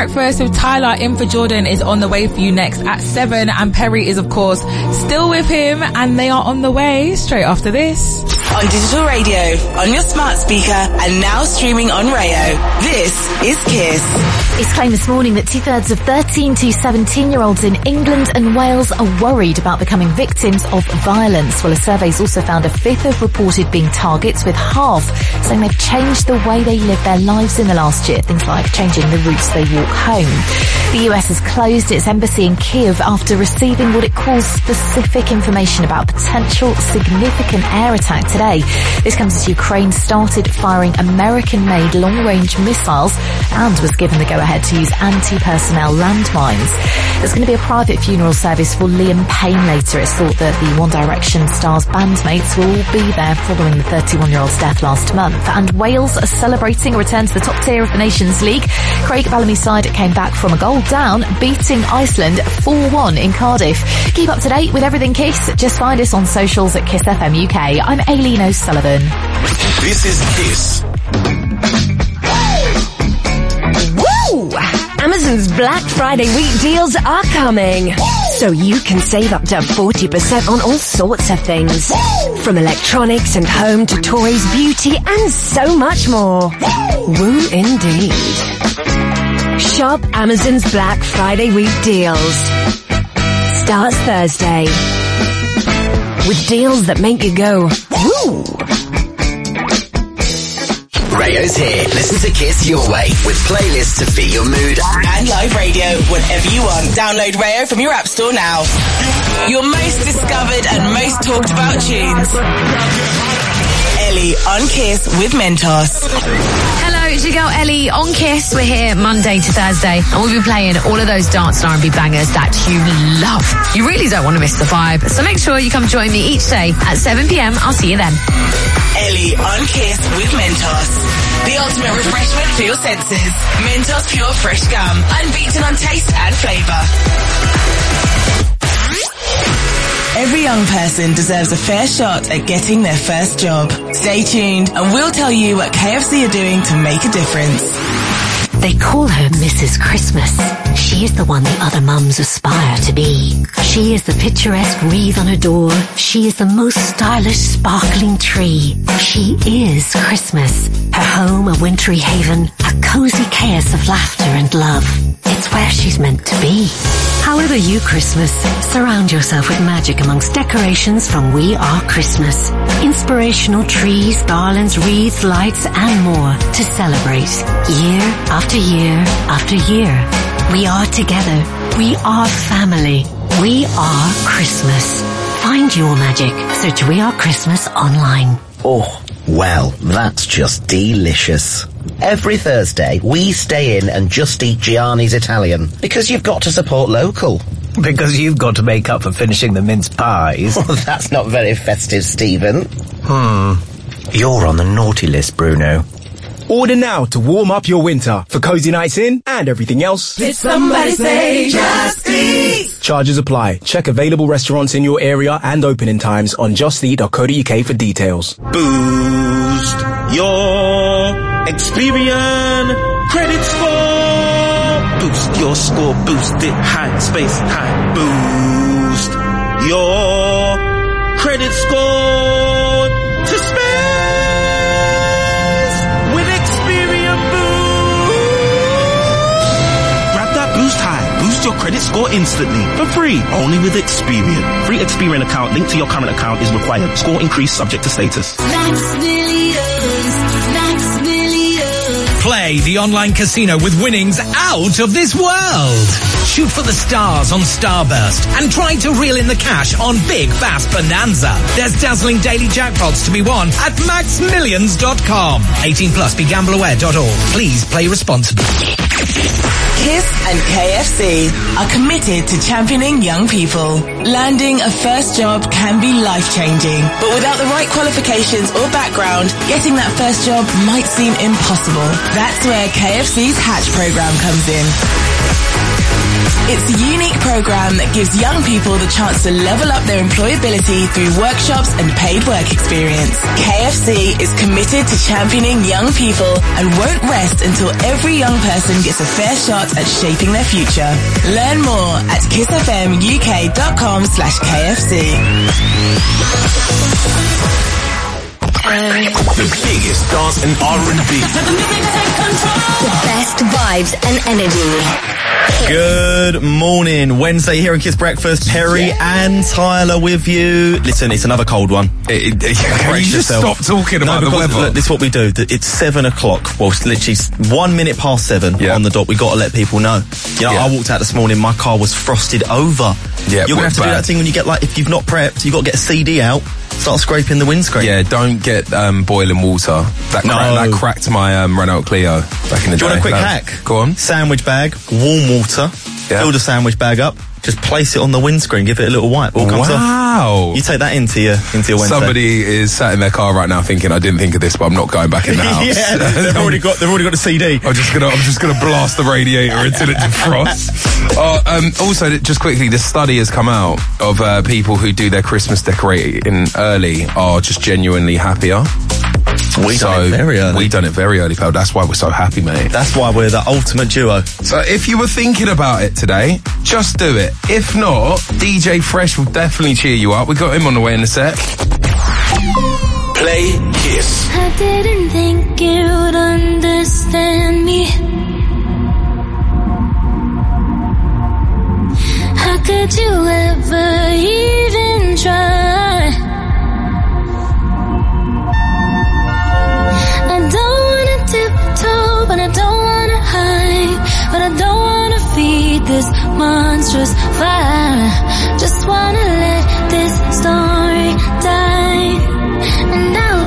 [SPEAKER 8] Breakfast with Tyler in for Jordan is on the way for you next at seven, and Perry is of course still with him, and they are on the way straight after this.
[SPEAKER 21] On digital radio, on your smart speaker, and now streaming on Rayo. This is Kiss.
[SPEAKER 5] It's claimed this morning that two-thirds of thirteen to seventeen-year-olds in England and Wales are worried about becoming victims of violence. Well, a survey's also found a fifth have reported being targets, with half saying they've changed the way they live their lives in the last year, things like changing the routes they walk home. The U S has closed its embassy in Kiev after receiving what it calls specific information about potential significant air attack today. This comes as Ukraine started firing American-made long-range missiles and was given the go-ahead to use anti-personnel landmines. There's going to be a private funeral service for Liam Payne later. It's thought that the One Direction star's bandmates will all be there following the thirty-one-year-old's death last month. And Wales are celebrating a return to the top tier of the Nations League. Craig Bellamy's side came back from a goal down, beating Iceland four one in Cardiff. Keep up to date with everything Kiss. Just find us on socials at Kiss F M U K. I'm Aileen O'Sullivan.
[SPEAKER 18] This is Kiss.
[SPEAKER 11] Woo! Amazon's Black Friday week deals are coming. So you can save up to forty percent on all sorts of things. From electronics and home to toys, beauty and so much more. Woo indeed. Shop Amazon's Black Friday week deals. Starts Thursday. With deals that make you go, woo!
[SPEAKER 17] Rayo's here. Listen to Kiss your way with playlists to fit your mood
[SPEAKER 21] And live radio whenever you want. Download Rayo from your app store now. Your most discovered and most talked about tunes. Ellie on Kiss with Mentos.
[SPEAKER 20] Hello, it's your girl Ellie on Kiss. We're here Monday to Thursday, and we'll be playing all of those dance and R and B bangers that you love. You really don't want to miss the vibe, so make sure you come join me each day at seven p.m. I'll see you then.
[SPEAKER 21] Ellie on Kiss with Mentos. The ultimate refreshment for your senses. Mentos Pure Fresh Gum. Unbeaten on taste and flavour. Every young person deserves a fair shot at getting their first job. Stay tuned and we'll tell you what K F C are doing to make a difference.
[SPEAKER 5] They call her Missus Christmas. She is the one the other mums aspire to be. She is the picturesque wreath on her door. She is the most stylish, sparkling tree. She is Christmas. Her home a wintry haven, a cozy chaos of laughter and love. It's where she's meant to be. However you Christmas, surround yourself with magic amongst decorations from We Are Christmas. Inspirational trees, garlands, wreaths, lights and more to celebrate year after year after year. We are together. We are family. We are Christmas. Find your magic. Search We Are Christmas online.
[SPEAKER 13] Oh, well, that's just delicious. Every Thursday, we stay in and just eat Gianni's Italian, because you've got to support local.
[SPEAKER 14] Because you've got to make up for finishing the mince pies.
[SPEAKER 13] Well, that's not very festive, Stephen.
[SPEAKER 14] Hmm. You're on the naughty list, Bruno.
[SPEAKER 15] Order now to warm up your winter for cozy nights in and everything else.
[SPEAKER 9] Did somebody say Just Eat?
[SPEAKER 15] Charges apply. Check available restaurants in your area and opening times on just eat dot co dot uk for details.
[SPEAKER 7] Boost your experience credit score. Boost your score, boost it high, space high. Boost your credit score to space with Experian Boost. Grab that boost high, boost your credit score instantly for free, only with Experian. Free Experian account linked to your current account is required. Score increase subject to status.
[SPEAKER 6] Max Millions, Max Millions.
[SPEAKER 4] Play the online casino with winnings out of this world. Shoot for the stars on Starburst and try to reel in the cash on Big Bass Bonanza. There's dazzling daily jackpots to be won at max millions dot com. eighteen plus, be gamble aware dot org. Please play responsibly.
[SPEAKER 21] Kiss and K F C are committed to championing young people. Landing a first job can be life-changing, but without the right qualifications or background, getting that first job might seem impossible. That's where K F C's Hatch program comes in. It's a unique program that gives young people the chance to level up their employability through workshops and paid work experience. K F C is committed to championing young people and won't rest until every young person gets a fair shot at shaping their future. Learn more at kissfmuk.com slash KFC.
[SPEAKER 10] The biggest dance and R and B.
[SPEAKER 11] The best vibes and energy.
[SPEAKER 22] Good morning. Wednesday here on Kiss Breakfast. Perry and Tyler with you. Listen, it's another cold one.
[SPEAKER 23] It, it, can you just stop talking about
[SPEAKER 22] no,
[SPEAKER 23] the
[SPEAKER 22] because,
[SPEAKER 23] weather?
[SPEAKER 22] Look, this is what we do. It's seven o'clock. Well, it's literally one minute past seven
[SPEAKER 23] yeah.
[SPEAKER 22] on the dot. We got to let people know. You know,
[SPEAKER 23] yeah.
[SPEAKER 22] I walked out this morning. My car was frosted over.
[SPEAKER 23] Yeah,
[SPEAKER 22] You're going to have to
[SPEAKER 23] bad.
[SPEAKER 22] do that thing when you get, like, if you've not prepped, you've got to get a C D out. Start scraping the windscreen.
[SPEAKER 23] Yeah, don't get um, boiling water. That,
[SPEAKER 22] no.
[SPEAKER 23] crack, that cracked my um, Renault Clio back in the
[SPEAKER 22] do
[SPEAKER 23] day.
[SPEAKER 22] you want a quick
[SPEAKER 23] no.
[SPEAKER 22] hack?
[SPEAKER 23] Go on.
[SPEAKER 22] Sandwich bag, warm water.
[SPEAKER 23] Yeah.
[SPEAKER 22] Fill the sandwich bag up. Just place it on the windscreen. Give it a little wipe. All comes
[SPEAKER 23] wow.
[SPEAKER 22] off. You take that into your into your Wednesday.
[SPEAKER 23] Somebody is sat in their car right now thinking, I didn't think of this, but I'm not going back in the house.
[SPEAKER 22] yeah, they've already got they've already got the C D.
[SPEAKER 23] I'm just gonna I'm just gonna blast the radiator until it defrosts. Uh, um, also, just quickly, this study has come out of uh, people who do their Christmas decorating early are just genuinely happier.
[SPEAKER 22] We
[SPEAKER 23] so
[SPEAKER 22] done it very early.
[SPEAKER 23] We done it very early, pal. That's why we're so happy, mate.
[SPEAKER 22] That's why we're the ultimate duo.
[SPEAKER 23] So if you were thinking about it today, just do it. If not, D J Fresh will definitely cheer you up. We got him on the way in a sec.
[SPEAKER 10] Play Kiss.
[SPEAKER 6] I didn't think you would understand me. How could you ever even try? I don't wanna tiptoe, but I don't wanna hide. But I don't wanna feed this monstrous fire.